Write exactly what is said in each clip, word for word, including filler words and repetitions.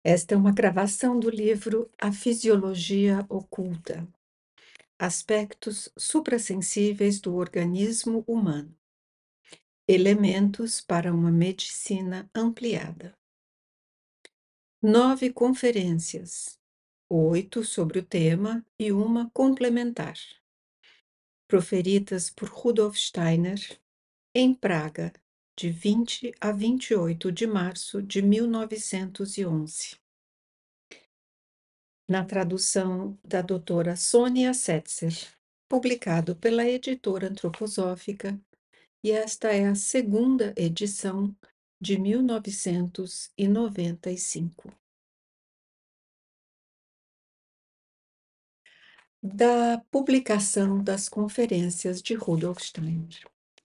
Esta é uma gravação do livro A Fisiologia Oculta: Aspectos suprassensíveis do organismo humano. Elementos para uma medicina ampliada. Nove conferências, oito sobre o tema e uma complementar, proferidas por Rudolf Steiner, em Praga, de vinte a vinte e oito de março de mil novecentos e onze. Na tradução da doutora Sônia Setzer, publicado pela editora antroposófica, e esta é a segunda edição de mil novecentos e noventa e cinco. Da publicação das conferências de Rudolf Steiner.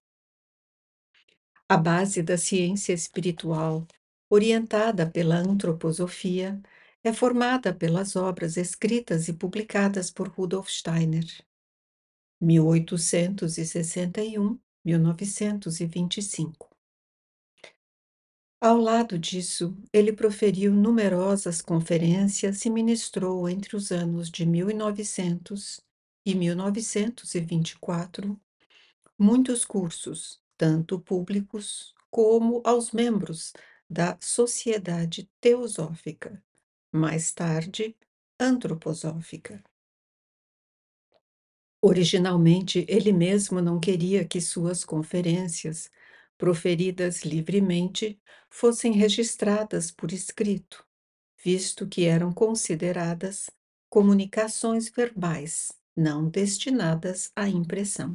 A base da ciência espiritual, orientada pela antroposofia, é formada pelas obras escritas e publicadas por Rudolf Steiner, mil oitocentos e sessenta e um a mil novecentos e vinte e cinco. Ao lado disso, ele proferiu numerosas conferências e ministrou entre os anos de mil e novecentos e mil novecentos e vinte e quatro muitos cursos, tanto públicos como aos membros da Sociedade Teosófica, mais tarde Antroposófica. Originalmente, ele mesmo não queria que suas conferências, proferidas livremente, fossem registradas por escrito, visto que eram consideradas comunicações verbais, não destinadas à impressão.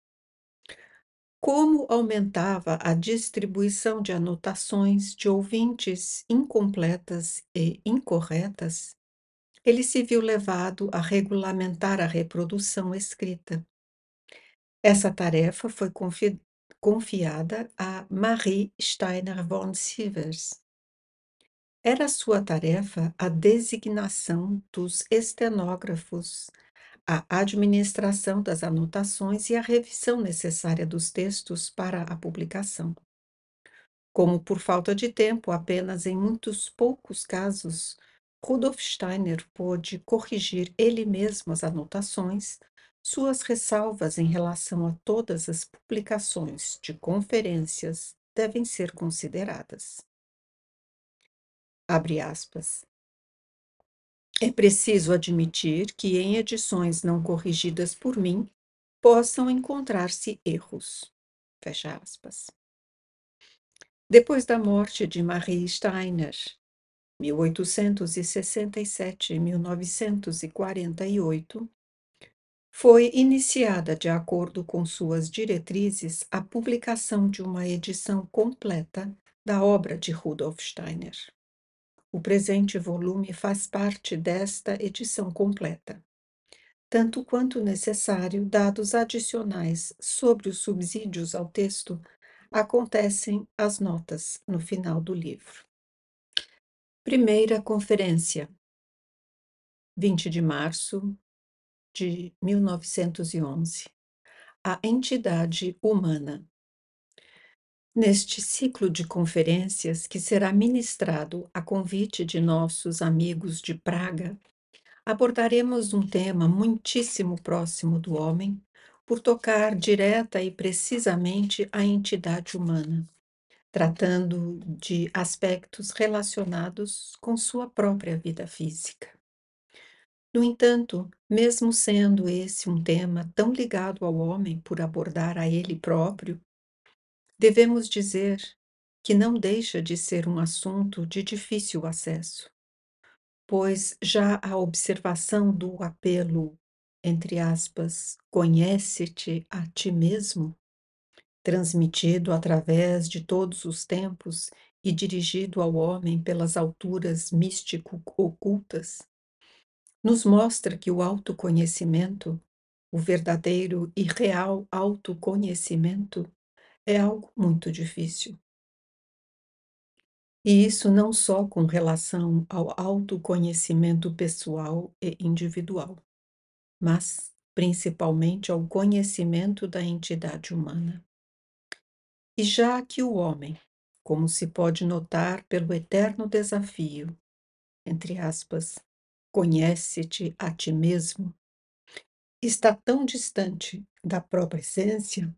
Como aumentava a distribuição de anotações de ouvintes incompletas e incorretas, ele se viu levado a regulamentar a reprodução escrita. Essa tarefa foi confi confiada a Marie Steiner von Sievers. Era sua tarefa a designação dos estenógrafos, a administração das anotações e a revisão necessária dos textos para a publicação. Como por falta de tempo, apenas em muitos poucos casos, Rudolf Steiner pôde corrigir ele mesmo as anotações, suas ressalvas em relação a todas as publicações de conferências devem ser consideradas. Abre aspas. É preciso admitir que em edições não corrigidas por mim possam encontrar-se erros. Fecha aspas. Depois da morte de Marie Steiner, mil oitocentos e sessenta e sete a mil novecentos e quarenta e oito, foi iniciada, de acordo com suas diretrizes, a publicação de uma edição completa da obra de Rudolf Steiner. O presente volume faz parte desta edição completa, tanto quanto necessário, dados adicionais sobre os subsídios ao texto acontecem as notas no final do livro. Primeira conferência, vinte de março de mil novecentos e onze. A entidade humana. Neste ciclo de conferências, que será ministrado a convite de nossos amigos de Praga, abordaremos um tema muitíssimo próximo do homem, por tocar direta e precisamente a entidade humana, tratando de aspectos relacionados com sua própria vida física. No entanto, mesmo sendo esse um tema tão ligado ao homem por abordar a ele próprio, devemos dizer que não deixa de ser um assunto de difícil acesso, pois já a observação do apelo, entre aspas, conhece-te a ti mesmo, transmitido através de todos os tempos e dirigido ao homem pelas alturas místico-ocultas, nos mostra que o autoconhecimento, o verdadeiro e real autoconhecimento, é algo muito difícil. E isso não só com relação ao autoconhecimento pessoal e individual, mas principalmente ao conhecimento da entidade humana. E já que o homem, como se pode notar pelo eterno desafio entre aspas, conhece-te a ti mesmo, está tão distante da própria essência,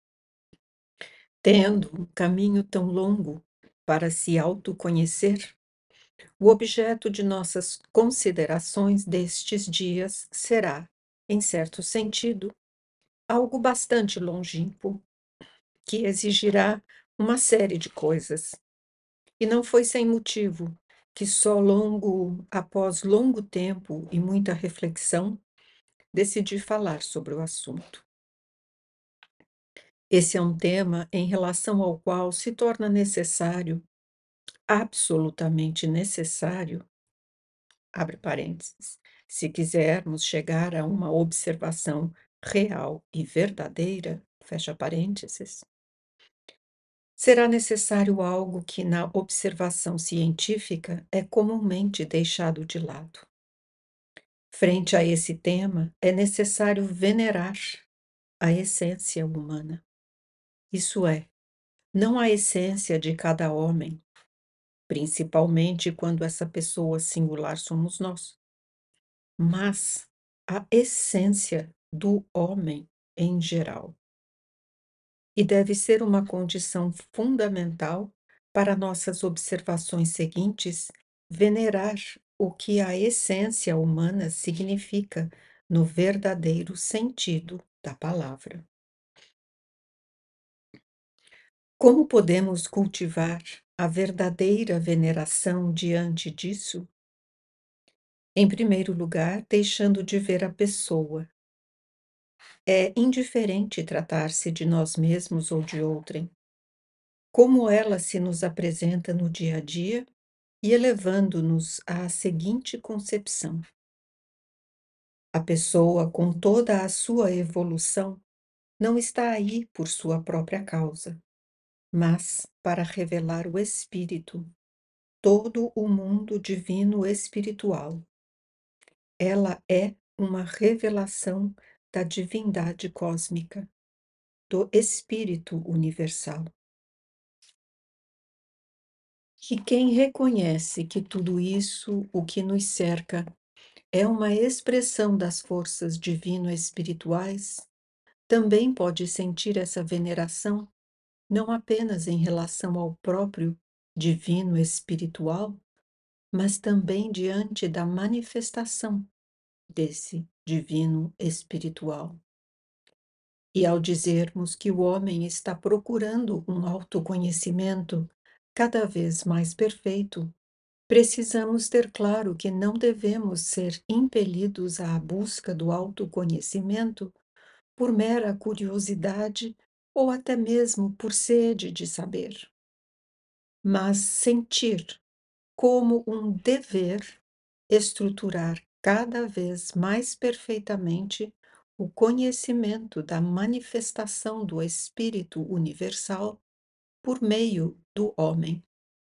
tendo um caminho tão longo para se autoconhecer, o objeto de nossas considerações destes dias será, em certo sentido, algo bastante longínquo, que exigirá uma série de coisas. E não foi sem motivo que só longo após longo tempo e muita reflexão decidi falar sobre o assunto. Esse é um tema em relação ao qual se torna necessário, absolutamente necessário, abre parênteses, se quisermos chegar a uma observação real e verdadeira, fecha parênteses, será necessário algo que na observação científica é comumente deixado de lado. Frente a esse tema, é necessário venerar a essência humana. Isso é, não a essência de cada homem, principalmente quando essa pessoa singular somos nós, mas a essência do homem em geral. E deve ser uma condição fundamental para nossas observações seguintes venerar o que a essência humana significa no verdadeiro sentido da palavra. Como podemos cultivar a verdadeira veneração diante disso? Em primeiro lugar, deixando de ver a pessoa. É indiferente tratar-se de nós mesmos ou de outrem. Como ela se nos apresenta no dia a dia e elevando-nos à seguinte concepção: a pessoa, com toda a sua evolução, não está aí por sua própria causa, mas para revelar o espírito, todo o mundo divino espiritual. Ela é uma revelação da divindade cósmica, do espírito universal. E quem reconhece que tudo isso, o que nos cerca, é uma expressão das forças divino-espirituais, também pode sentir essa veneração, não apenas em relação ao próprio divino espiritual, mas também diante da manifestação desse divino espiritual. E ao dizermos que o homem está procurando um autoconhecimento cada vez mais perfeito, precisamos ter claro que não devemos ser impelidos à busca do autoconhecimento por mera curiosidade ou até mesmo por sede de saber, mas sentir como um dever estruturar cada vez mais perfeitamente o conhecimento da manifestação do Espírito Universal por meio do homem.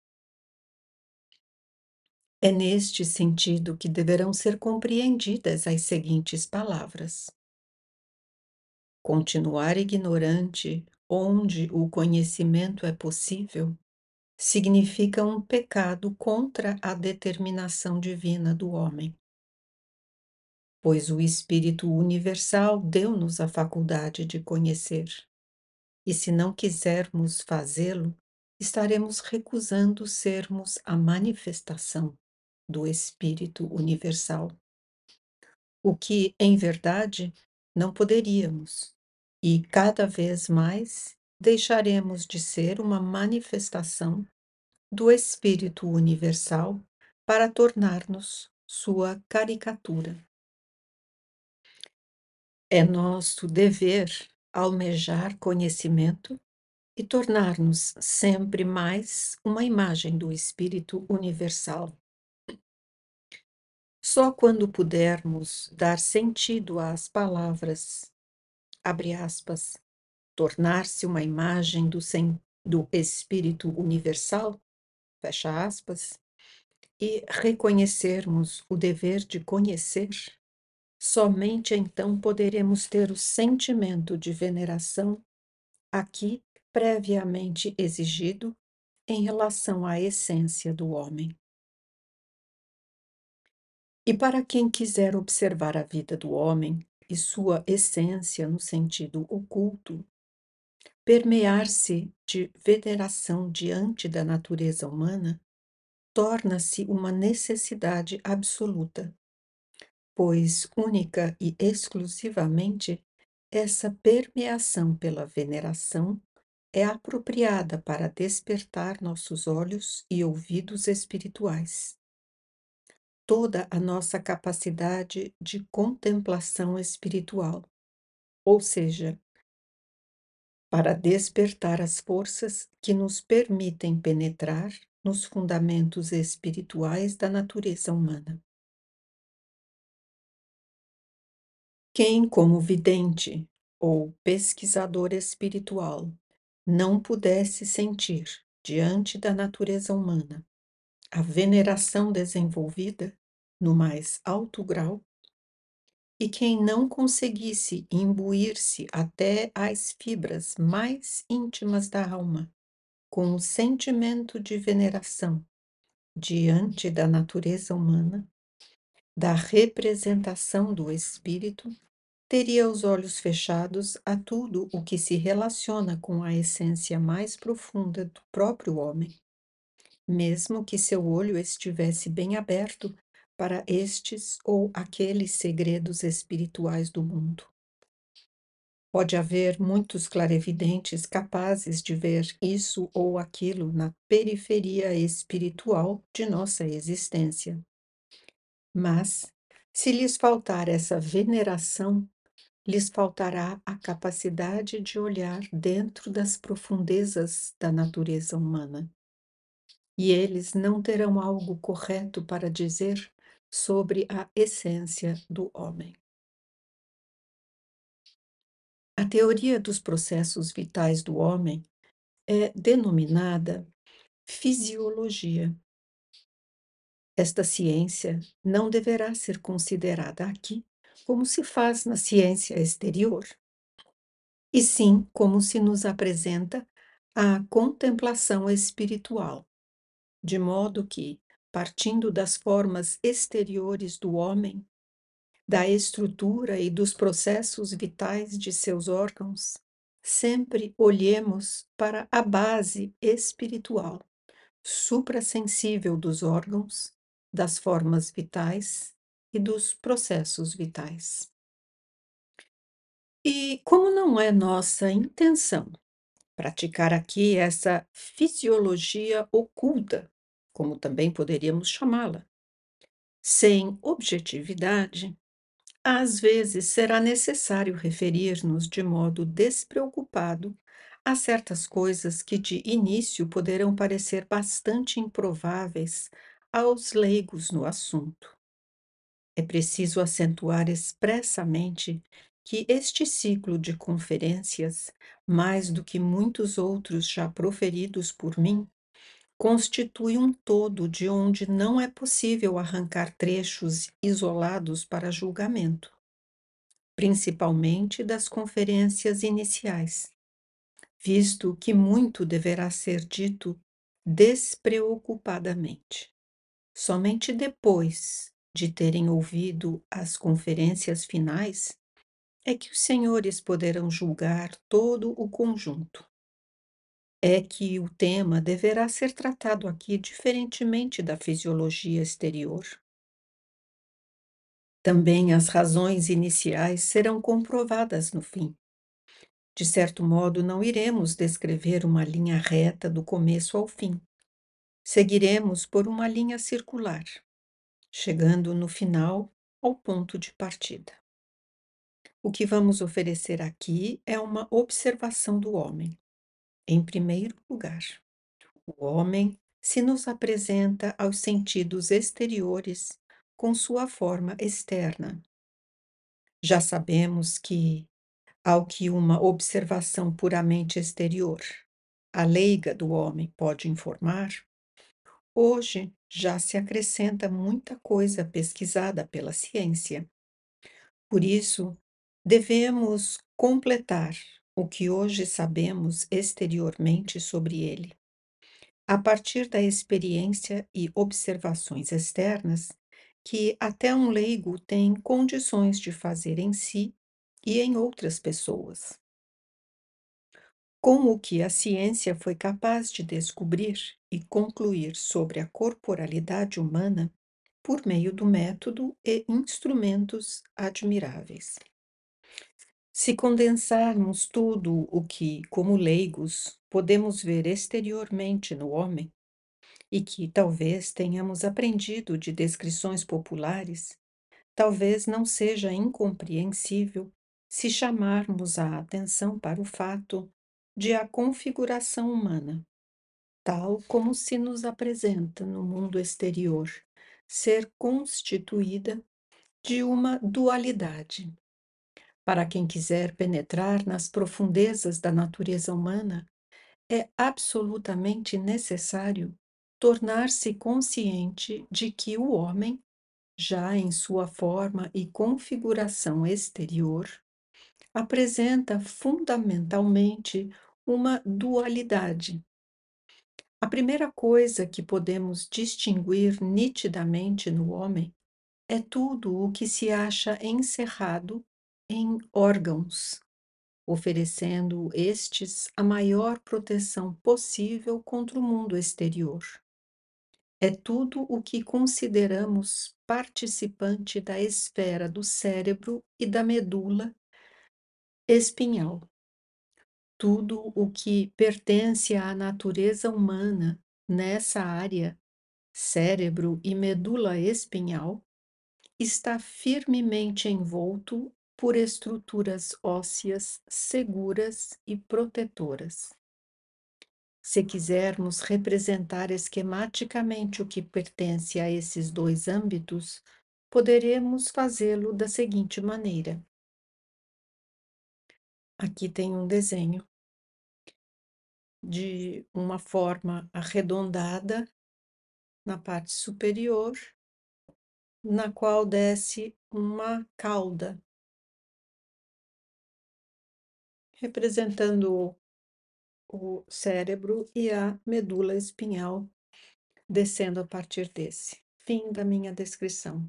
É neste sentido que deverão ser compreendidas as seguintes palavras: continuar ignorante onde o conhecimento é possível significa um pecado contra a determinação divina do homem, pois o Espírito Universal deu-nos a faculdade de conhecer, e se não quisermos fazê-lo, estaremos recusando sermos a manifestação do Espírito Universal, o que, em verdade, não poderíamos, e cada vez mais deixaremos de ser uma manifestação do Espírito Universal para tornar-nos sua caricatura. É nosso dever almejar conhecimento e tornar-nos sempre mais uma imagem do Espírito Universal. Só quando pudermos dar sentido às palavras, abre aspas, tornar-se uma imagem do, sem, do Espírito Universal, fecha aspas, e reconhecermos o dever de conhecer, somente então poderemos ter o sentimento de veneração aqui previamente exigido em relação à essência do homem. E para quem quiser observar a vida do homem e sua essência no sentido oculto, permear-se de veneração diante da natureza humana torna-se uma necessidade absoluta, pois única e exclusivamente essa permeação pela veneração é apropriada para despertar nossos olhos e ouvidos espirituais, toda a nossa capacidade de contemplação espiritual, ou seja, para despertar as forças que nos permitem penetrar nos fundamentos espirituais da natureza humana. Quem, como vidente ou pesquisador espiritual, não pudesse sentir, diante da natureza humana, a veneração desenvolvida no mais alto grau, e quem não conseguisse imbuir-se até às fibras mais íntimas da alma com o sentimento de veneração diante da natureza humana, da representação do espírito, teria os olhos fechados a tudo o que se relaciona com a essência mais profunda do próprio homem, mesmo que seu olho estivesse bem aberto para estes ou aqueles segredos espirituais do mundo. Pode haver muitos clarividentes capazes de ver isso ou aquilo na periferia espiritual de nossa existência. Mas, se lhes faltar essa veneração, lhes faltará a capacidade de olhar dentro das profundezas da natureza humana. E eles não terão algo correto para dizer sobre a essência do homem. A teoria dos processos vitais do homem é denominada fisiologia. Esta ciência não deverá ser considerada aqui como se faz na ciência exterior, e sim como se nos apresenta a contemplação espiritual, de modo que, partindo das formas exteriores do homem, da estrutura e dos processos vitais de seus órgãos, sempre olhemos para a base espiritual, suprassensível dos órgãos, das formas vitais e dos processos vitais. E como não é nossa intenção praticar aqui essa fisiologia oculta, como também poderíamos chamá-la, sem objetividade, às vezes será necessário referir-nos de modo despreocupado a certas coisas que de início poderão parecer bastante improváveis aos leigos no assunto. É preciso acentuar expressamente que este ciclo de conferências, mais do que muitos outros já proferidos por mim, constitui um todo de onde não é possível arrancar trechos isolados para julgamento, principalmente das conferências iniciais, visto que muito deverá ser dito despreocupadamente. Somente depois de terem ouvido as conferências finais é que os senhores poderão julgar todo o conjunto. É que o tema deverá ser tratado aqui diferentemente da fisiologia exterior. Também as razões iniciais serão comprovadas no fim. De certo modo, não iremos descrever uma linha reta do começo ao fim. Seguiremos por uma linha circular, chegando no final ao ponto de partida. O que vamos oferecer aqui é uma observação do homem. Em primeiro lugar, o homem se nos apresenta aos sentidos exteriores com sua forma externa. Já sabemos que, ao que uma observação puramente exterior, a leiga do homem pode informar, hoje já se acrescenta muita coisa pesquisada pela ciência. Por isso, devemos completar o que hoje sabemos exteriormente sobre ele, a partir da experiência e observações externas que até um leigo tem condições de fazer em si e em outras pessoas. Com o que a ciência foi capaz de descobrir e concluir sobre a corporalidade humana por meio do método e instrumentos admiráveis. Se condensarmos tudo o que, como leigos, podemos ver exteriormente no homem, e que talvez tenhamos aprendido de descrições populares, talvez não seja incompreensível se chamarmos a atenção para o fato de a configuração humana, tal como se nos apresenta no mundo exterior, ser constituída de uma dualidade. Para quem quiser penetrar nas profundezas da natureza humana, é absolutamente necessário tornar-se consciente de que o homem, já em sua forma e configuração exterior, apresenta fundamentalmente uma dualidade. A primeira coisa que podemos distinguir nitidamente no homem é tudo o que se acha encerrado em órgãos, oferecendo estes a maior proteção possível contra o mundo exterior. É tudo o que consideramos participante da esfera do cérebro e da medula espinhal. Tudo o que pertence à natureza humana nessa área, cérebro e medula espinhal, está firmemente envolto por estruturas ósseas seguras e protetoras. Se quisermos representar esquematicamente o que pertence a esses dois âmbitos, poderemos fazê-lo da seguinte maneira. Aqui tem um desenho de uma forma arredondada na parte superior, na qual desce uma cauda, representando o cérebro e a medula espinhal descendo a partir desse. Fim da minha descrição.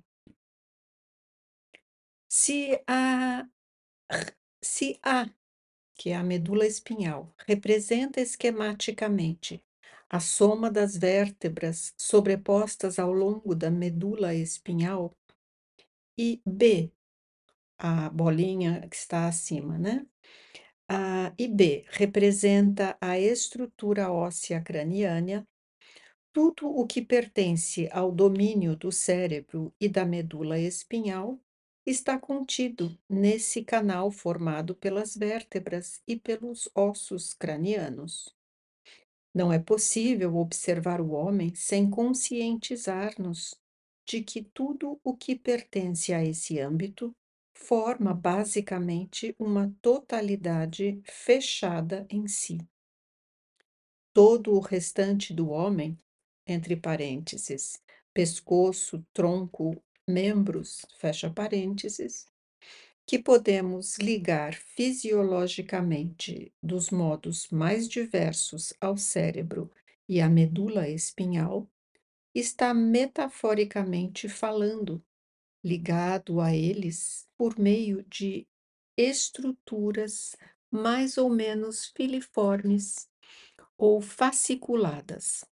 Se a, se a, que é a medula espinhal, representa esquematicamente a soma das vértebras sobrepostas ao longo da medula espinhal, e B, a bolinha que está acima, né? A, e B representa a estrutura óssea craniana, tudo o que pertence ao domínio do cérebro e da medula espinhal está contido nesse canal formado pelas vértebras e pelos ossos cranianos. Não é possível observar o homem sem conscientizar-nos de que tudo o que pertence a esse âmbito forma basicamente uma totalidade fechada em si. Todo o restante do homem, entre parênteses, pescoço, tronco, membros, fecha parênteses, que podemos ligar fisiologicamente dos modos mais diversos ao cérebro e à medula espinhal, está metaforicamente falando, ligado a eles por meio de estruturas mais ou menos filiformes ou fasciculadas.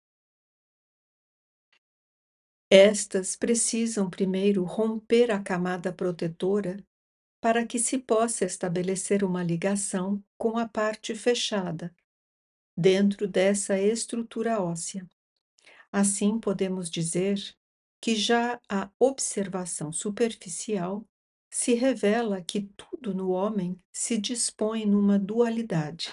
Estas precisam primeiro romper a camada protetora para que se possa estabelecer uma ligação com a parte fechada, dentro dessa estrutura óssea. Assim, podemos dizer que já a observação superficial se revela que tudo no homem se dispõe numa dualidade.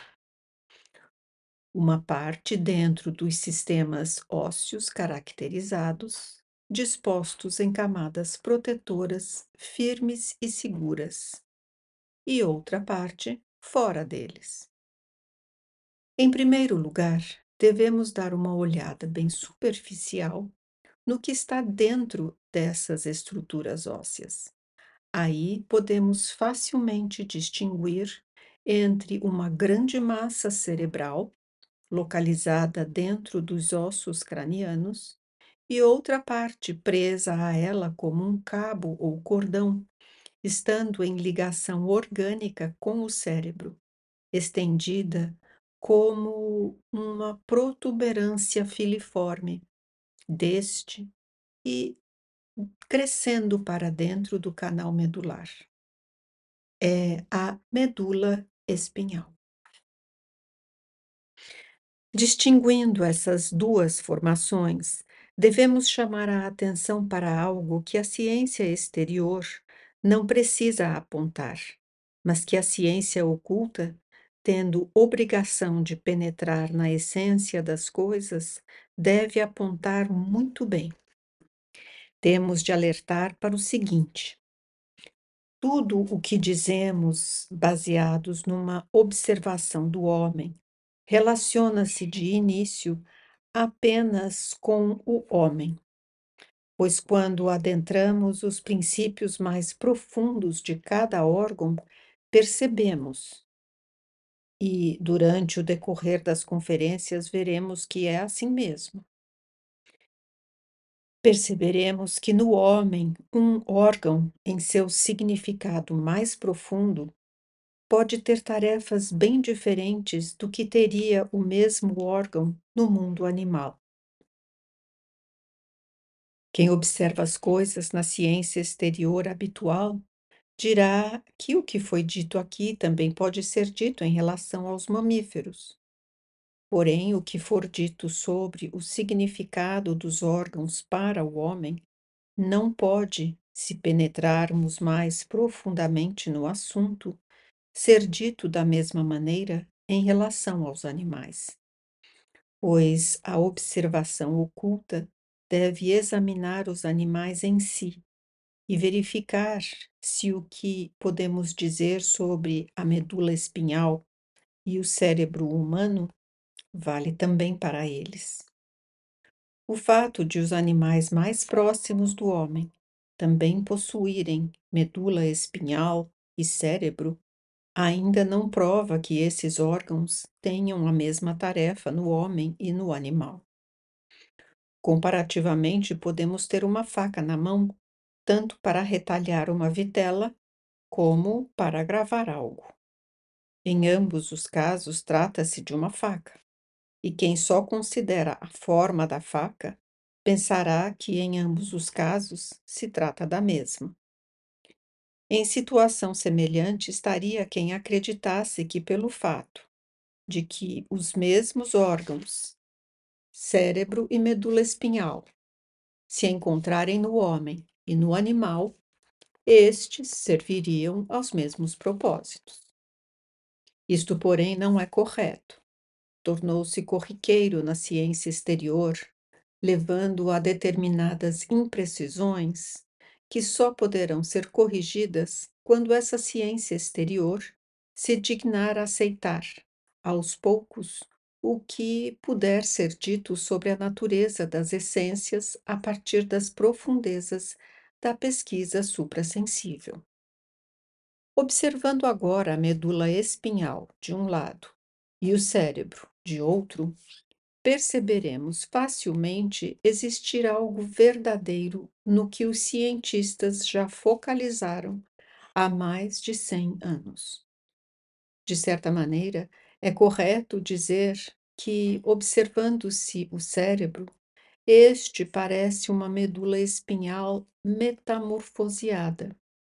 Uma parte dentro dos sistemas ósseos caracterizados, dispostos em camadas protetoras firmes e seguras, e outra parte fora deles. Em primeiro lugar, devemos dar uma olhada bem superficial no que está dentro dessas estruturas ósseas. Aí podemos facilmente distinguir entre uma grande massa cerebral, localizada dentro dos ossos cranianos, e outra parte presa a ela como um cabo ou cordão, estando em ligação orgânica com o cérebro, estendida como uma protuberância filiforme deste e crescendo para dentro do canal medular. É a medula espinhal. Distinguindo essas duas formações, devemos chamar a atenção para algo que a ciência exterior não precisa apontar, mas que a ciência oculta, tendo obrigação de penetrar na essência das coisas, deve apontar muito bem. Temos de alertar para o seguinte: tudo o que dizemos, baseados numa observação do homem, relaciona-se de início apenas com o homem, pois quando adentramos os princípios mais profundos de cada órgão, percebemos, e durante o decorrer das conferências veremos que é assim mesmo. Perceberemos que no homem, um órgão, em seu significado mais profundo, pode ter tarefas bem diferentes do que teria o mesmo órgão no mundo animal. Quem observa as coisas na ciência exterior habitual dirá que o que foi dito aqui também pode ser dito em relação aos mamíferos. Porém, o que for dito sobre o significado dos órgãos para o homem não pode, se penetrarmos mais profundamente no assunto, ser dito da mesma maneira em relação aos animais, pois a observação oculta deve examinar os animais em si e verificar se o que podemos dizer sobre a medula espinhal e o cérebro humano vale também para eles. O fato de os animais mais próximos do homem também possuírem medula espinhal e cérebro ainda não prova que esses órgãos tenham a mesma tarefa no homem e no animal. Comparativamente, podemos ter uma faca na mão, tanto para retalhar uma vitela, como para gravar algo. Em ambos os casos, trata-se de uma faca, e quem só considera a forma da faca pensará que em ambos os casos se trata da mesma. Em situação semelhante estaria quem acreditasse que, pelo fato de que os mesmos órgãos, cérebro e medula espinhal, se encontrarem no homem e no animal, estes serviriam aos mesmos propósitos. Isto, porém, não é correto. Tornou-se corriqueiro na ciência exterior, levando a determinadas imprecisões que só poderão ser corrigidas quando essa ciência exterior se dignar a aceitar, aos poucos, o que puder ser dito sobre a natureza das essências a partir das profundezas da pesquisa suprassensível. Observando agora a medula espinhal de um lado e o cérebro de outro, perceberemos facilmente existir algo verdadeiro no que os cientistas já focalizaram há mais de cem anos. De certa maneira, é correto dizer que, observando-se o cérebro, este parece uma medula espinhal metamorfoseada.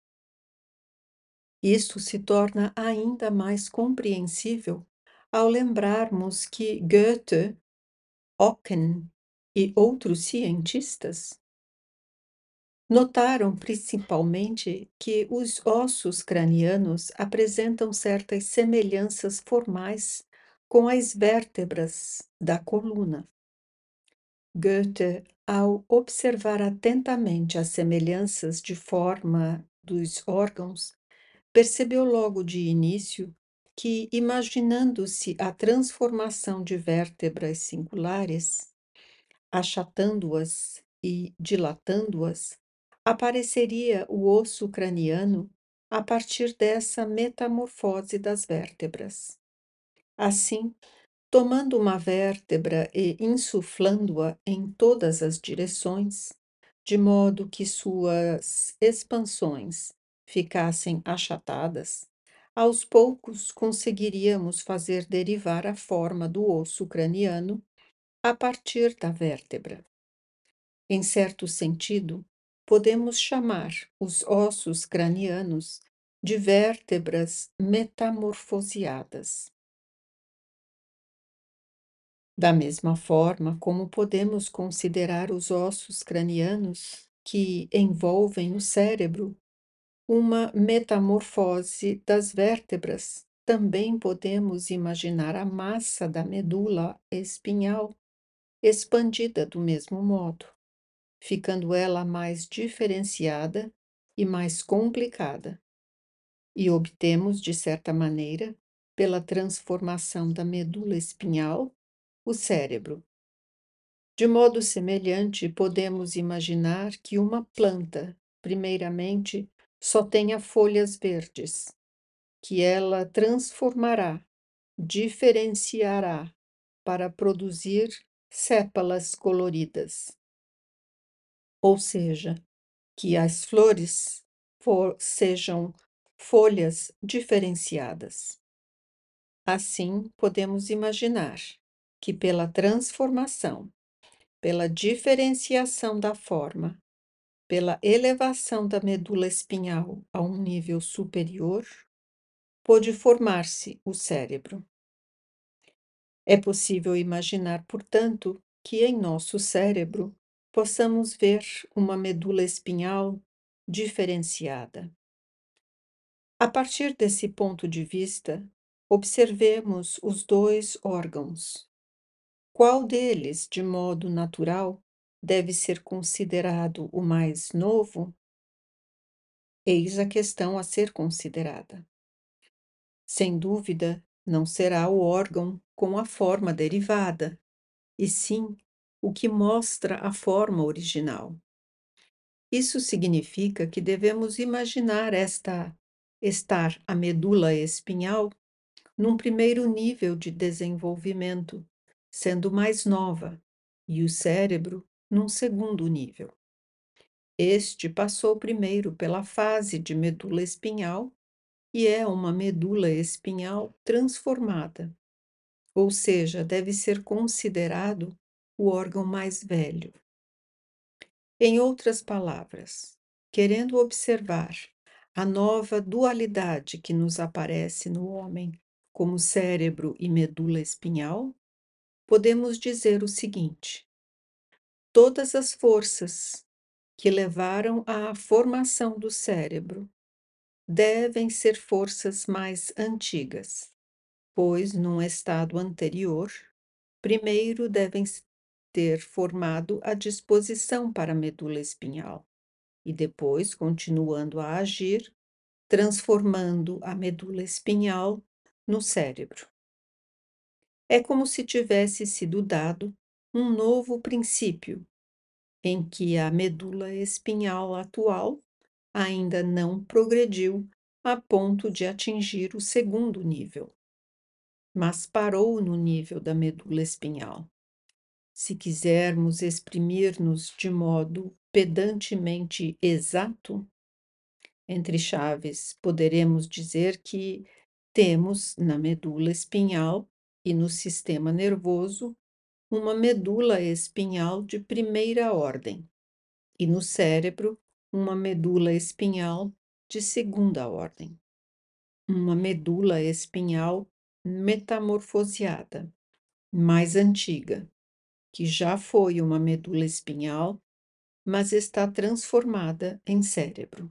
Isso se torna ainda mais compreensível ao lembrarmos que Goethe, Ocken e outros cientistas notaram principalmente que os ossos cranianos apresentam certas semelhanças formais com as vértebras da coluna. Goethe, ao observar atentamente as semelhanças de forma dos órgãos, percebeu logo de início que, imaginando-se a transformação de vértebras singulares, achatando-as e dilatando-as, apareceria o osso craniano a partir dessa metamorfose das vértebras. Assim, Tomando uma vértebra e insuflando-a em todas as direções, de modo que suas expansões ficassem achatadas, aos poucos conseguiríamos fazer derivar a forma do osso craniano a partir da vértebra. Em certo sentido, podemos chamar os ossos cranianos de vértebras metamorfoseadas. Da mesma forma como podemos considerar os ossos cranianos que envolvem o cérebro uma metamorfose das vértebras, também podemos imaginar a massa da medula espinhal expandida do mesmo modo, ficando ela mais diferenciada e mais complicada, e obtemos, de certa maneira, pela transformação da medula espinhal, o cérebro. De modo semelhante, podemos imaginar que uma planta, primeiramente, só tenha folhas verdes, que ela transformará, diferenciará para produzir sépalas coloridas, ou seja, que as flores for, sejam folhas diferenciadas. Assim, podemos imaginar que pela transformação, pela diferenciação da forma, pela elevação da medula espinhal a um nível superior, pôde formar-se o cérebro. É possível imaginar, portanto, que em nosso cérebro possamos ver uma medula espinhal diferenciada. A partir desse ponto de vista, observemos os dois órgãos. Qual deles, de modo natural, deve ser considerado o mais novo? Eis a questão a ser considerada. Sem dúvida, não será o órgão com a forma derivada, e sim o que mostra a forma original. Isso significa que devemos imaginar esta estar a medula espinhal num primeiro nível de desenvolvimento, sendo mais nova, e o cérebro num segundo nível. Este passou primeiro pela fase de medula espinhal e é uma medula espinhal transformada, ou seja, deve ser considerado o órgão mais velho. Em outras palavras, querendo observar a nova dualidade que nos aparece no homem como cérebro e medula espinhal, podemos dizer o seguinte: todas as forças que levaram à formação do cérebro devem ser forças mais antigas, pois, num estado anterior, primeiro devem ter formado a disposição para a medula espinhal e depois, continuando a agir, transformando a medula espinhal no cérebro. É como se tivesse sido dado um novo princípio, em que a medula espinhal atual ainda não progrediu a ponto de atingir o segundo nível, mas parou no nível da medula espinhal. Se quisermos exprimir-nos de modo pedantemente exato, entre chaves, poderemos dizer que temos na medula espinhal e no sistema nervoso uma medula espinhal de primeira ordem, e no cérebro uma medula espinhal de segunda ordem, uma medula espinhal metamorfoseada, mais antiga, que já foi uma medula espinhal, mas está transformada em cérebro.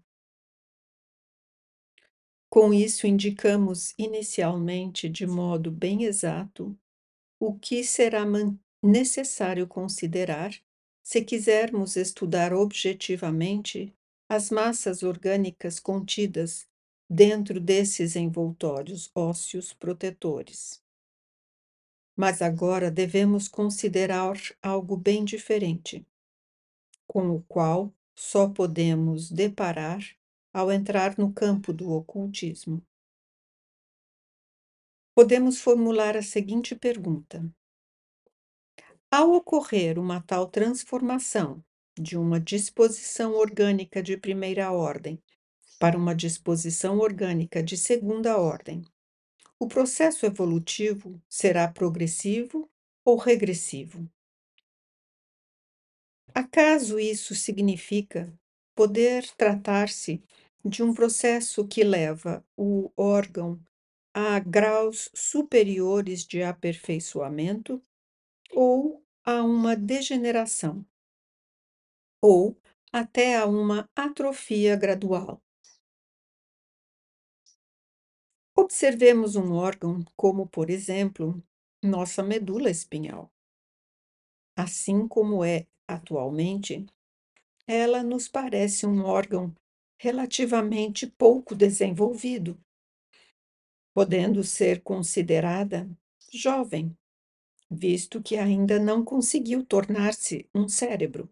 Com isso, indicamos inicialmente, de modo bem exato, o que será necessário considerar se quisermos estudar objetivamente as massas orgânicas contidas dentro desses envoltórios ósseos protetores. Mas agora devemos considerar algo bem diferente, com o qual só podemos deparar ao entrar no campo do ocultismo. Podemos formular a seguinte pergunta: ao ocorrer uma tal transformação de uma disposição orgânica de primeira ordem para uma disposição orgânica de segunda ordem, o processo evolutivo será progressivo ou regressivo? Acaso isso significa poder tratar-se de um processo que leva o órgão a graus superiores de aperfeiçoamento ou a uma degeneração, ou até a uma atrofia gradual? Observemos um órgão como, por exemplo, nossa medula espinhal. Assim como é atualmente, ela nos parece um órgão relativamente pouco desenvolvido, podendo ser considerada jovem, visto que ainda não conseguiu tornar-se um cérebro.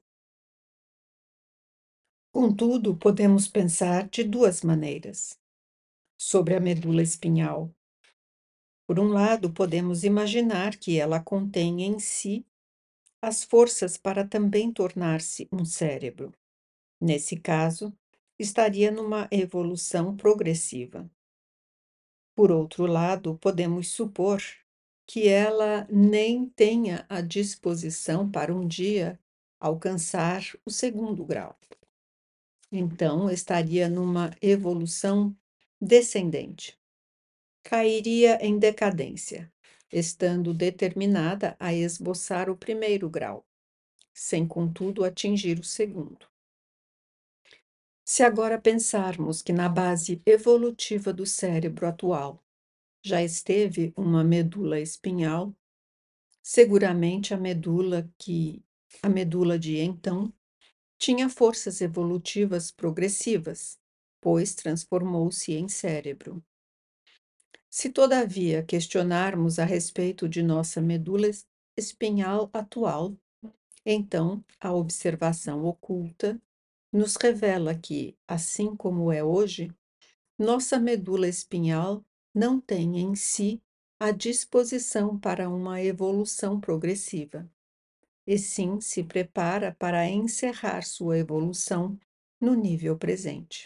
Contudo, podemos pensar de duas maneiras sobre a medula espinhal. Por um lado, podemos imaginar que ela contém em si as forças para também tornar-se um cérebro. Nesse caso, estaria numa evolução progressiva. Por outro lado, podemos supor que ela nem tenha a disposição para um dia alcançar o segundo grau. Então, estaria numa evolução descendente. Cairia em decadência, estando determinada a esboçar o primeiro grau, sem contudo atingir o segundo. Se agora pensarmos que na base evolutiva do cérebro atual já esteve uma medula espinhal, seguramente a medula que a medula de então tinha forças evolutivas progressivas, pois transformou-se em cérebro. Se, todavia, questionarmos a respeito de nossa medula es- espinhal atual, então a observação oculta nos revela que, assim como é hoje, nossa medula espinhal não tem em si a disposição para uma evolução progressiva, e sim se prepara para encerrar sua evolução no nível presente.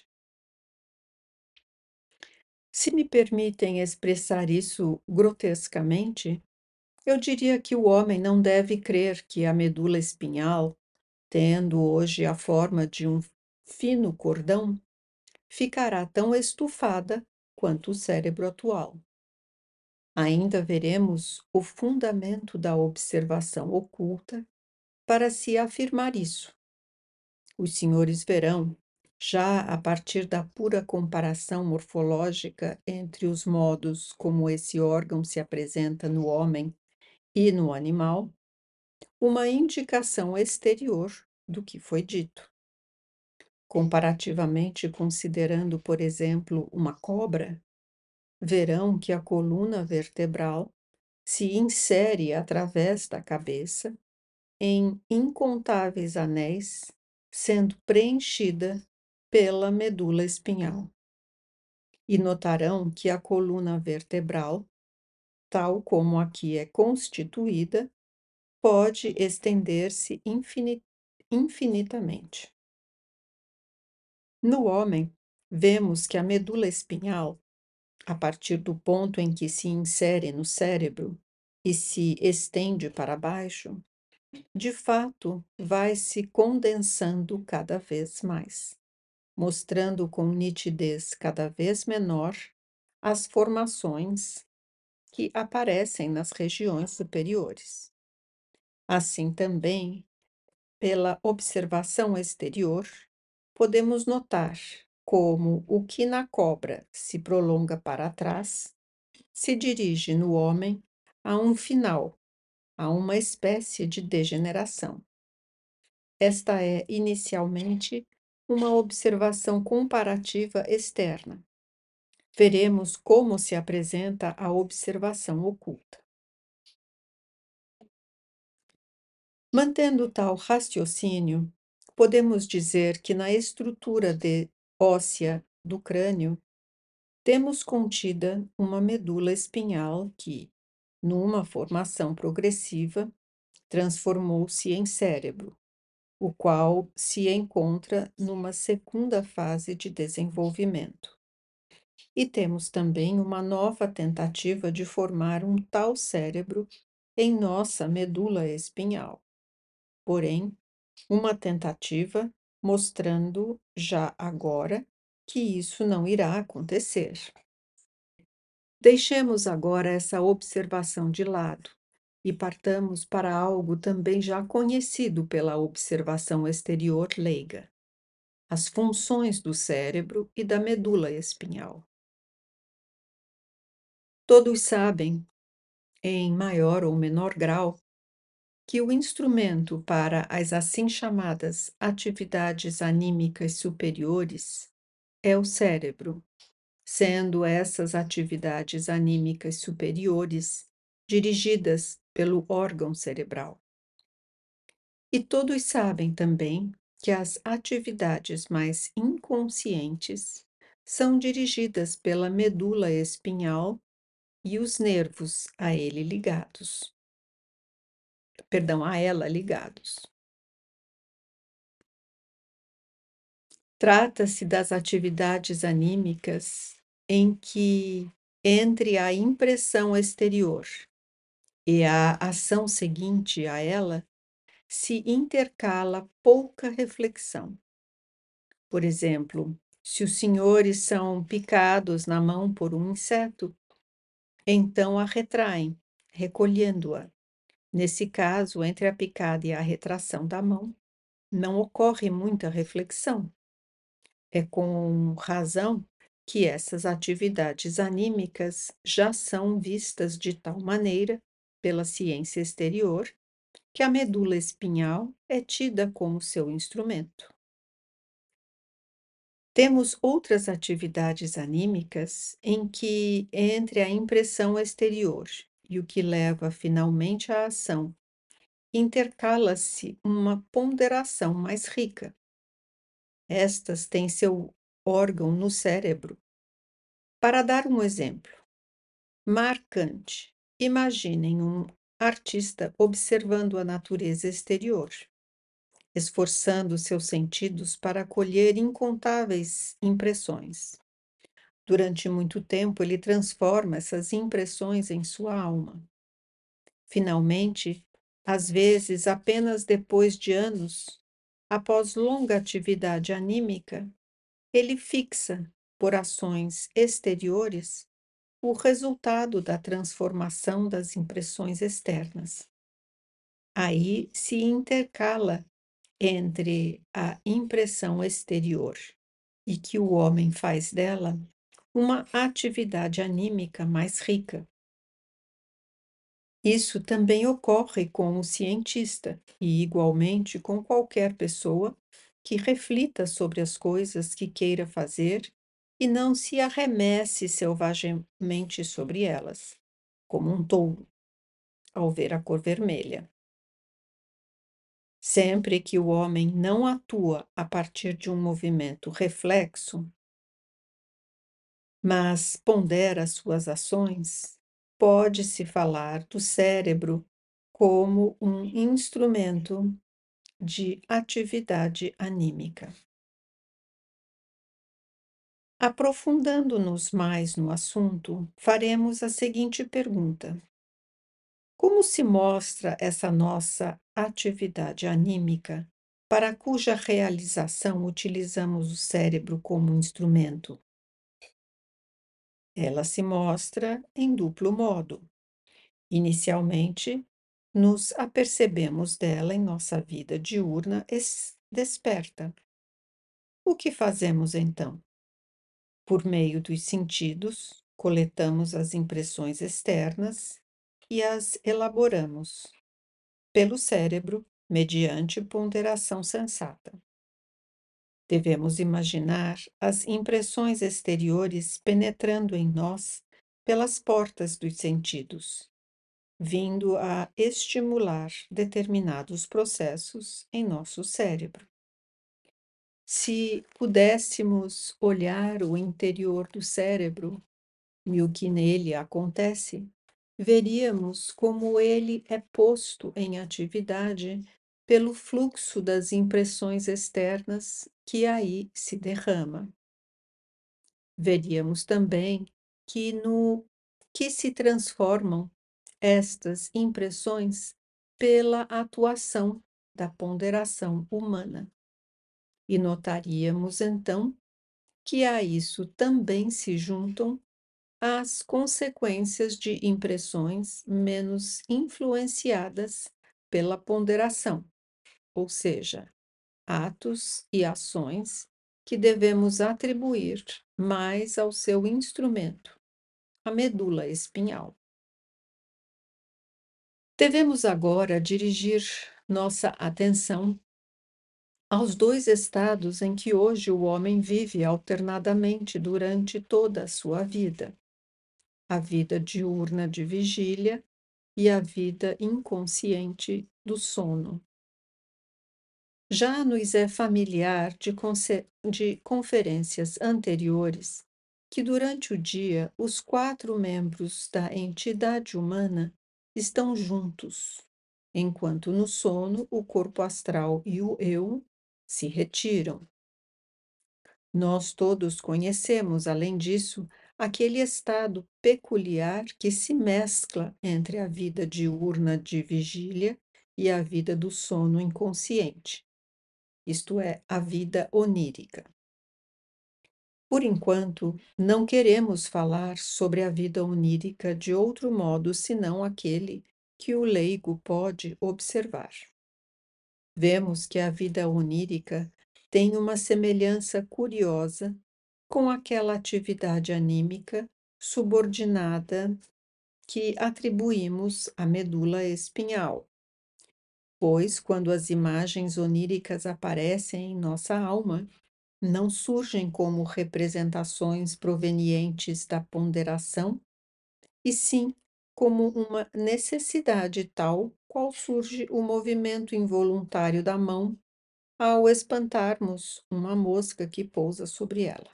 Se me permitem expressar isso grotescamente, eu diria que o homem não deve crer que a medula espinhal, tendo hoje a forma de um fino cordão, ficará tão estufada quanto o cérebro atual. Ainda veremos o fundamento da observação oculta para se afirmar isso. Os senhores verão, já a partir da pura comparação morfológica entre os modos como esse órgão se apresenta no homem e no animal, uma indicação exterior do que foi dito. Comparativamente, considerando, por exemplo, uma cobra, verão que a coluna vertebral se insere através da cabeça em incontáveis anéis, sendo preenchida pela medula espinhal. E notarão que a coluna vertebral, tal como aqui é constituída, pode estender-se infini- infinitamente. No homem, vemos que a medula espinhal, a partir do ponto em que se insere no cérebro e se estende para baixo, de fato vai se condensando cada vez mais, mostrando com nitidez cada vez menor as formações que aparecem nas regiões superiores. Assim também, pela observação exterior, podemos notar como o que na cobra se prolonga para trás se dirige no homem a um final, a uma espécie de degeneração. Esta é, inicialmente, uma observação comparativa externa. Veremos como se apresenta a observação oculta. Mantendo tal raciocínio, podemos dizer que na estrutura de óssea do crânio Temos contida uma medula espinhal que, numa formação progressiva, transformou-se em cérebro, o qual se encontra numa segunda fase de desenvolvimento. E temos também uma nova tentativa de formar um tal cérebro em nossa medula espinhal. Porém, uma tentativa mostrando já agora que isso não irá acontecer. Deixemos agora essa observação de lado e partamos para algo também já conhecido pela observação exterior leiga: as funções do cérebro e da medula espinhal. Todos sabem, em maior ou menor grau, que o instrumento para as assim chamadas atividades anímicas superiores é o cérebro, sendo essas atividades anímicas superiores dirigidas pelo órgão cerebral. E todos sabem também que as atividades mais inconscientes são dirigidas pela medula espinhal e os nervos a ele ligados. Perdão, a ela ligados. Trata-se das atividades anímicas em que, entre a impressão exterior e a ação seguinte a ela, se intercala pouca reflexão. Por exemplo, se os senhores são picados na mão por um inseto, então a retraem, recolhendo-a. Nesse caso, entre a picada e a retração da mão, não ocorre muita reflexão. É com razão que essas atividades anímicas já são vistas de tal maneira pela ciência exterior que a medula espinhal é tida como seu instrumento. Temos outras atividades anímicas em que, entre a impressão exterior e o que leva finalmente à ação, intercala-se uma ponderação mais rica. Estas têm seu órgão no cérebro. Para dar um exemplo marcante, imaginem um artista observando a natureza exterior, esforçando seus sentidos para colher incontáveis impressões. Durante muito tempo, ele transforma essas impressões em sua alma. Finalmente, às vezes apenas depois de anos, após longa atividade anímica, ele fixa, por ações exteriores, o resultado da transformação das impressões externas. Aí se intercala entre a impressão exterior e que o homem faz dela uma atividade anímica mais rica. Isso também ocorre com o cientista e, igualmente, com qualquer pessoa que reflita sobre as coisas que queira fazer e não se arremesse selvagemente sobre elas, como um touro, ao ver a cor vermelha. Sempre que o homem não atua a partir de um movimento reflexo, mas pondera suas ações, pode-se falar do cérebro como um instrumento de atividade anímica. Aprofundando-nos mais no assunto, faremos a seguinte pergunta: como se mostra essa nossa atividade anímica, para cuja realização utilizamos o cérebro como instrumento? Ela se mostra em duplo modo. Inicialmente, nos apercebemos dela em nossa vida diurna desperta. O que fazemos então? Por meio dos sentidos, coletamos as impressões externas e as elaboramos pelo cérebro, mediante ponderação sensata. Devemos imaginar as impressões exteriores penetrando em nós pelas portas dos sentidos, vindo a estimular determinados processos em nosso cérebro. Se pudéssemos olhar o interior do cérebro e o que nele acontece, veríamos como ele é posto em atividade pelo fluxo das impressões externas que aí se derrama. Veríamos também que no que se transformam estas impressões pela atuação da ponderação humana. E notaríamos então que a isso também se juntam as consequências de impressões menos influenciadas pela ponderação, ou seja, atos e ações que devemos atribuir mais ao seu instrumento, a medula espinhal. Devemos agora dirigir nossa atenção aos dois estados em que hoje o homem vive alternadamente durante toda a sua vida: a vida diurna de vigília e a vida inconsciente do sono. Já nos é familiar de, conce- de conferências anteriores que, durante o dia, os quatro membros da entidade humana estão juntos, enquanto no sono o corpo astral e o eu se retiram. Nós todos conhecemos, além disso, aquele estado peculiar que se mescla entre a vida diurna de vigília e a vida do sono inconsciente, isto é, a vida onírica. Por enquanto, não queremos falar sobre a vida onírica de outro modo senão aquele que o leigo pode observar. Vemos que a vida onírica tem uma semelhança curiosa com aquela atividade anímica subordinada que atribuímos à medula espinhal, pois quando as imagens oníricas aparecem em nossa alma, não surgem como representações provenientes da ponderação, e sim como uma necessidade tal qual surge o movimento involuntário da mão ao espantarmos uma mosca que pousa sobre ela.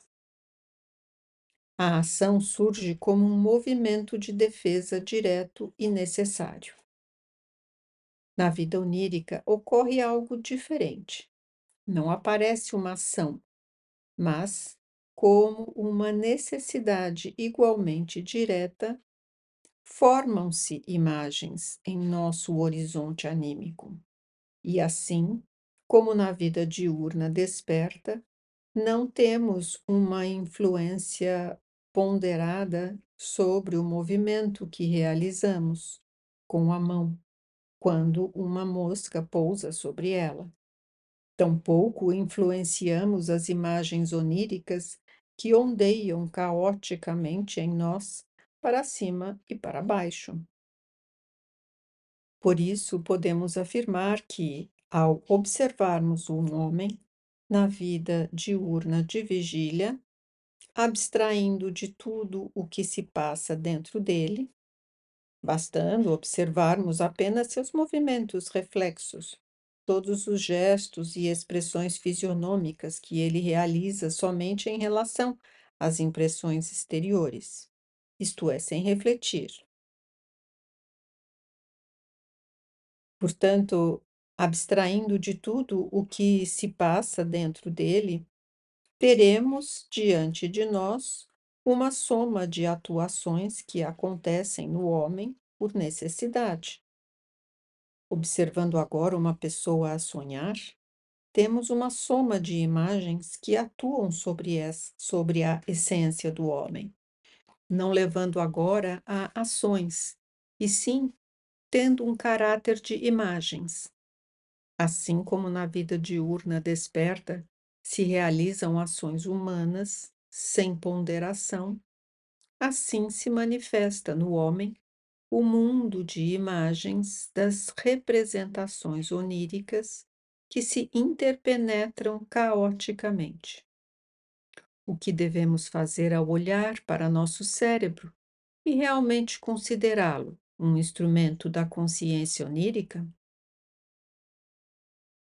A ação surge como um movimento de defesa direto e necessário. Na vida onírica ocorre algo diferente. Não aparece uma ação, mas, como uma necessidade igualmente direta, formam-se imagens em nosso horizonte anímico. E assim, como na vida diurna desperta, não temos uma influência ponderada sobre o movimento que realizamos com a mão quando uma mosca pousa sobre ela. Tampouco influenciamos as imagens oníricas que ondeiam caoticamente em nós, para cima e para baixo. Por isso, podemos afirmar que, ao observarmos um homem na vida diurna de vigília, abstraindo de tudo o que se passa dentro dele, bastando observarmos apenas seus movimentos reflexos, todos os gestos e expressões fisionômicas que ele realiza somente em relação às impressões exteriores, isto é, sem refletir. Portanto, abstraindo de tudo o que se passa dentro dele, teremos diante de nós uma soma de atuações que acontecem no homem por necessidade. Observando agora uma pessoa a sonhar, temos uma soma de imagens que atuam sobre, essa, sobre a essência do homem, não levando agora a ações, e sim tendo um caráter de imagens. Assim como na vida diurna desperta se realizam ações humanas sem ponderação, assim se manifesta no homem o mundo de imagens das representações oníricas que se interpenetram caoticamente. O que devemos fazer ao olhar para nosso cérebro e realmente considerá-lo um instrumento da consciência onírica?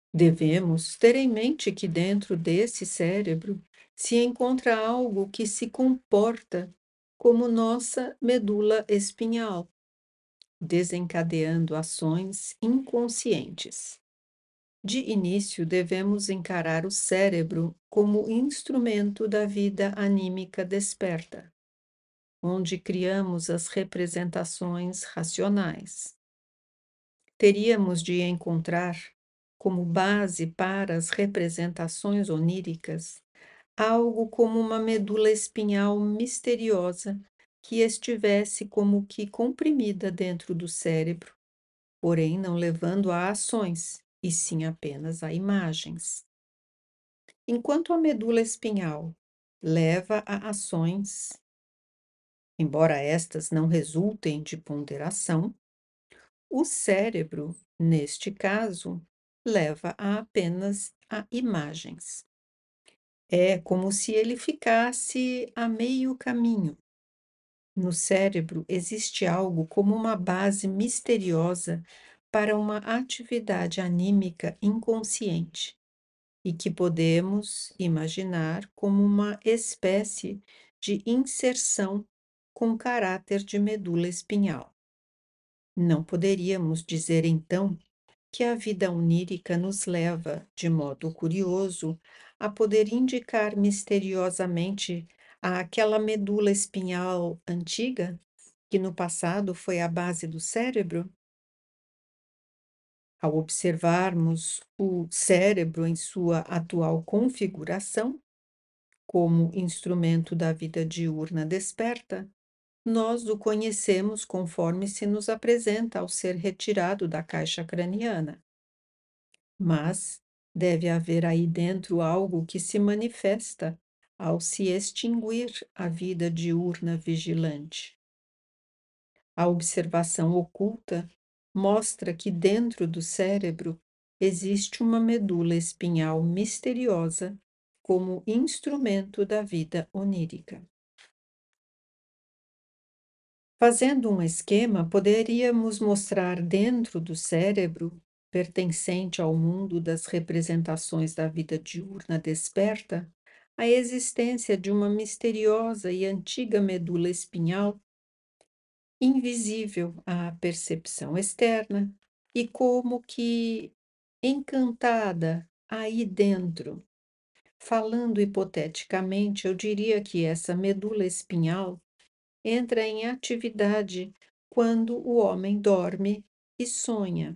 Devemos ter em mente que dentro desse cérebro se encontra algo que se comporta como nossa medula espinhal, desencadeando ações inconscientes. De início, devemos encarar o cérebro como instrumento da vida anímica desperta, onde criamos as representações racionais. Teríamos de encontrar, como base para as representações oníricas, algo como uma medula espinhal misteriosa que estivesse como que comprimida dentro do cérebro, porém não levando a ações, e sim apenas a imagens. Enquanto a medula espinhal leva a ações, embora estas não resultem de ponderação, o cérebro, neste caso, leva a apenas a imagens. É como se ele ficasse a meio caminho. No cérebro existe algo como uma base misteriosa para uma atividade anímica inconsciente e que podemos imaginar como uma espécie de inserção com caráter de medula espinhal. Não poderíamos dizer então que a vida onírica nos leva, de modo curioso, a poder indicar misteriosamente aquela medula espinhal antiga, que no passado foi a base do cérebro? Ao observarmos o cérebro em sua atual configuração, como instrumento da vida diurna desperta, nós o conhecemos conforme se nos apresenta ao ser retirado da caixa craniana. Mas deve haver aí dentro algo que se manifesta ao se extinguir a vida diurna vigilante. A observação oculta mostra que dentro do cérebro existe uma medula espinhal misteriosa como instrumento da vida onírica. Fazendo um esquema, poderíamos mostrar dentro do cérebro, pertencente ao mundo das representações da vida diurna desperta, a existência de uma misteriosa e antiga medula espinhal, invisível à percepção externa e como que encantada aí dentro. Falando hipoteticamente, eu diria que essa medula espinhal entra em atividade quando o homem dorme e sonha,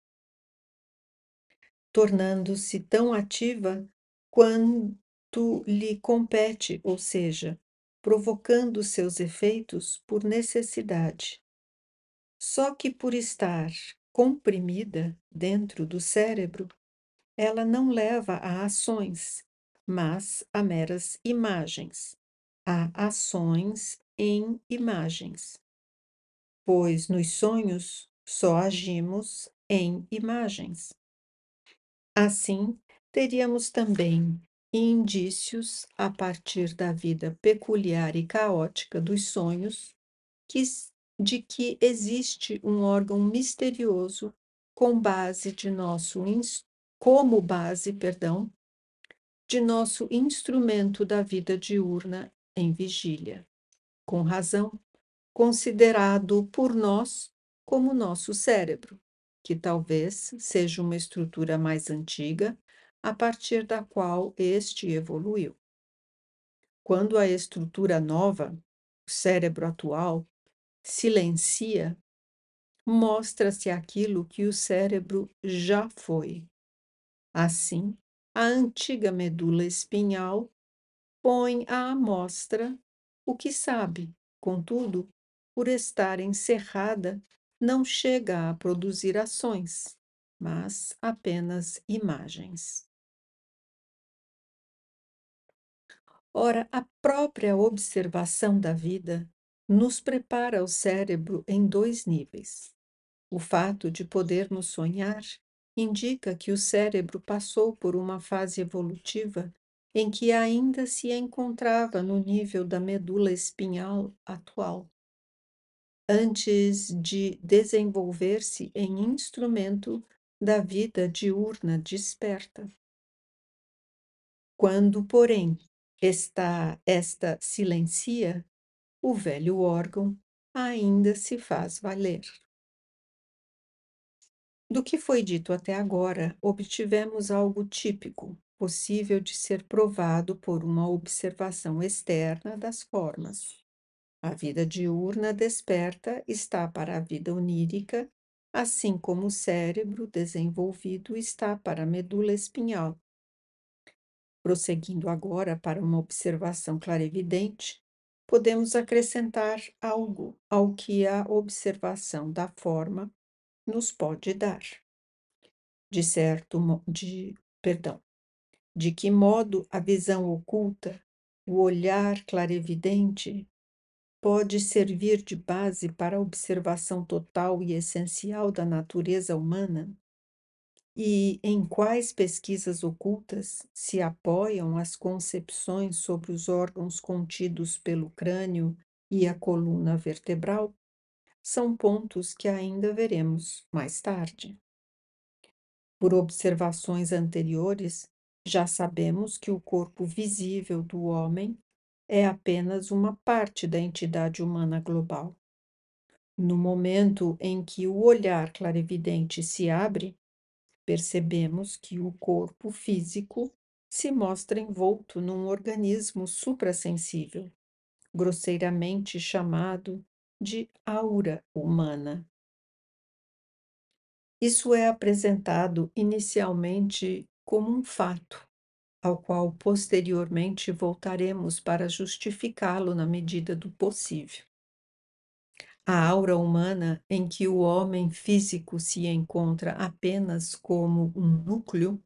tornando-se tão ativa quanto lhe compete, ou seja, provocando seus efeitos por necessidade. Só que por estar comprimida dentro do cérebro, ela não leva a ações, mas a meras imagens, a ações em imagens, pois nos sonhos só agimos em imagens. Assim, teríamos também indícios a partir da vida peculiar e caótica dos sonhos que, de que existe um órgão misterioso com base de nosso como base, perdão, de nosso instrumento da vida diurna em vigília. Com razão, considerado por nós como nosso cérebro, que talvez seja uma estrutura mais antiga, a partir da qual este evoluiu. Quando a estrutura nova, o cérebro atual, silencia, mostra-se aquilo que o cérebro já foi. Assim, a antiga medula espinhal põe à amostra o que sabe, contudo, por estar encerrada, não chega a produzir ações, mas apenas imagens. Ora, a própria observação da vida nos prepara o cérebro em dois níveis. O fato de podermos sonhar indica que o cérebro passou por uma fase evolutiva em que ainda se encontrava no nível da medula espinhal atual, antes de desenvolver-se em instrumento da vida diurna desperta. Quando, porém, está esta silencia, o velho órgão ainda se faz valer. Do que foi dito até agora, obtivemos algo típico, possível de ser provado por uma observação externa das formas. A vida diurna desperta está para a vida onírica, assim como o cérebro desenvolvido está para a medula espinhal. Prosseguindo agora para uma observação clarividente, podemos acrescentar algo ao que a observação da forma nos pode dar. De certo, mo- de, perdão, de que modo a visão oculta, o olhar clarividente, pode servir de base para a observação total e essencial da natureza humana? E em quais pesquisas ocultas se apoiam as concepções sobre os órgãos contidos pelo crânio e a coluna vertebral? São pontos que ainda veremos mais tarde. Por observações anteriores, já sabemos que o corpo visível do homem é apenas uma parte da entidade humana global. No momento em que o olhar clarividente se abre, percebemos que o corpo físico se mostra envolto num organismo suprassensível, grosseiramente chamado de aura humana. Isso é apresentado inicialmente como um fato, ao qual posteriormente voltaremos para justificá-lo na medida do possível. A aura humana, em que o homem físico se encontra apenas como um núcleo,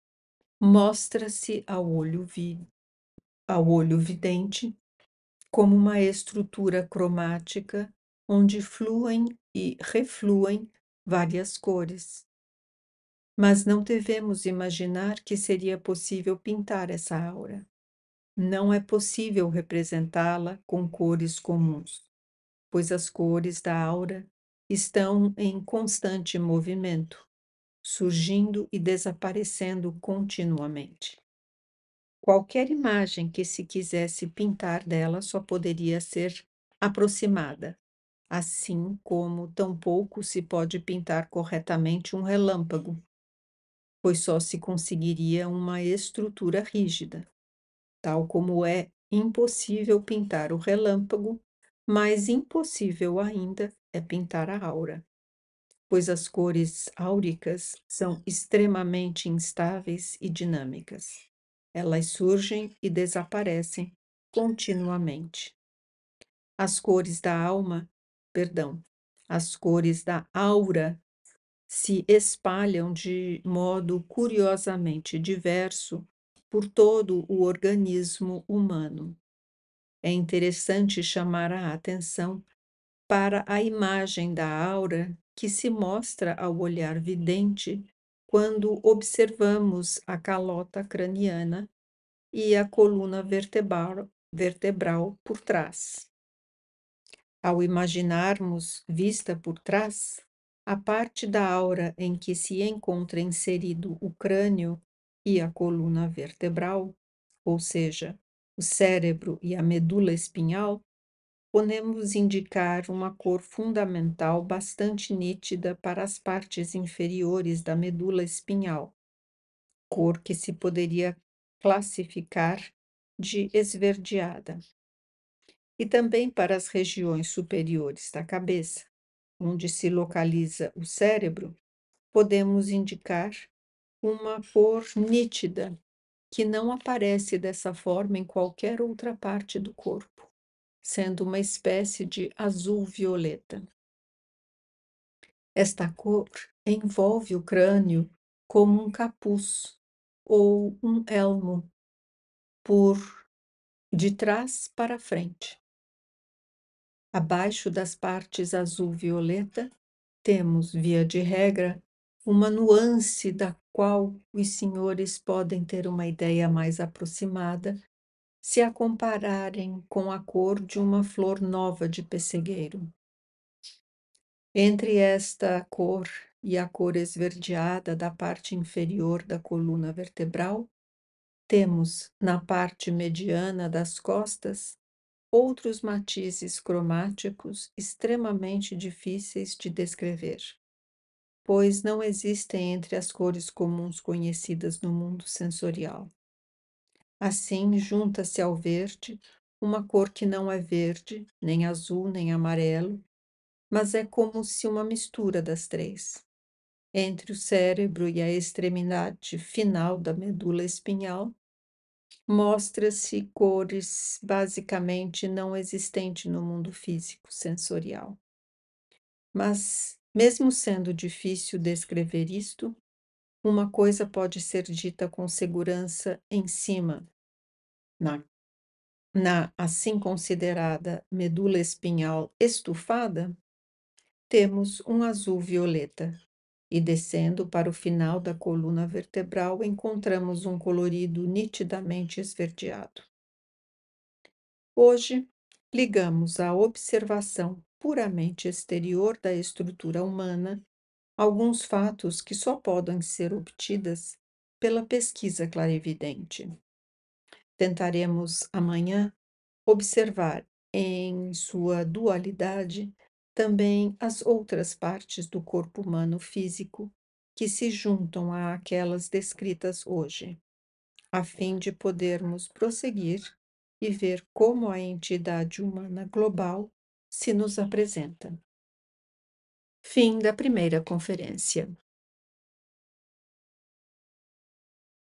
mostra-se ao olho, vi, ao olho vidente como uma estrutura cromática onde fluem e refluem várias cores. Mas não devemos imaginar que seria possível pintar essa aura. Não é possível representá-la com cores comuns, pois as cores da aura estão em constante movimento, surgindo e desaparecendo continuamente. Qualquer imagem que se quisesse pintar dela só poderia ser aproximada, assim como tampouco se pode pintar corretamente um relâmpago, pois só se conseguiria uma estrutura rígida, tal como é impossível pintar o relâmpago, mais impossível ainda é pintar a aura, pois as cores áuricas são extremamente instáveis e dinâmicas. Elas surgem e desaparecem continuamente. As cores da alma, perdão, as cores da aura se espalham de modo curiosamente diverso por todo o organismo humano. É interessante chamar a atenção para a imagem da aura que se mostra ao olhar vidente quando observamos a calota craniana e a coluna vertebral, vertebral por trás. Ao imaginarmos vista por trás, a parte da aura em que se encontra inserido o crânio e a coluna vertebral, ou seja, o cérebro e a medula espinhal, podemos indicar uma cor fundamental bastante nítida para as partes inferiores da medula espinhal, cor que se poderia classificar de esverdeada, e também para as regiões superiores da cabeça, onde se localiza o cérebro, podemos indicar uma cor nítida, que não aparece dessa forma em qualquer outra parte do corpo, sendo uma espécie de azul-violeta. Esta cor envolve o crânio como um capuz ou um elmo, por de trás para frente. Abaixo das partes azul-violeta, temos, via de regra, uma nuance da qual os senhores podem ter uma ideia mais aproximada se a compararem com a cor de uma flor nova de pessegueiro. Entre esta cor e a cor esverdeada da parte inferior da coluna vertebral, temos, na parte mediana das costas, outros matizes cromáticos extremamente difíceis de descrever, pois não existem entre as cores comuns conhecidas no mundo sensorial. Assim, junta-se ao verde uma cor que não é verde, nem azul, nem amarelo, mas é como se uma mistura das três. Entre o cérebro e a extremidade final da medula espinhal, mostra-se cores basicamente não existentes no mundo físico sensorial. Mas, mesmo sendo difícil descrever isto, uma coisa pode ser dita com segurança em cima, na, na assim considerada medula espinhal estufada, temos um azul violeta. E descendo para o final da coluna vertebral, encontramos um colorido nitidamente esverdeado. Hoje, ligamos à observação puramente exterior da estrutura humana alguns fatos que só podem ser obtidas pela pesquisa clarividente. Tentaremos amanhã observar em sua dualidade também as outras partes do corpo humano físico que se juntam àquelas descritas hoje, a fim de podermos prosseguir e ver como a entidade humana global se nos apresenta. Fim da primeira conferência.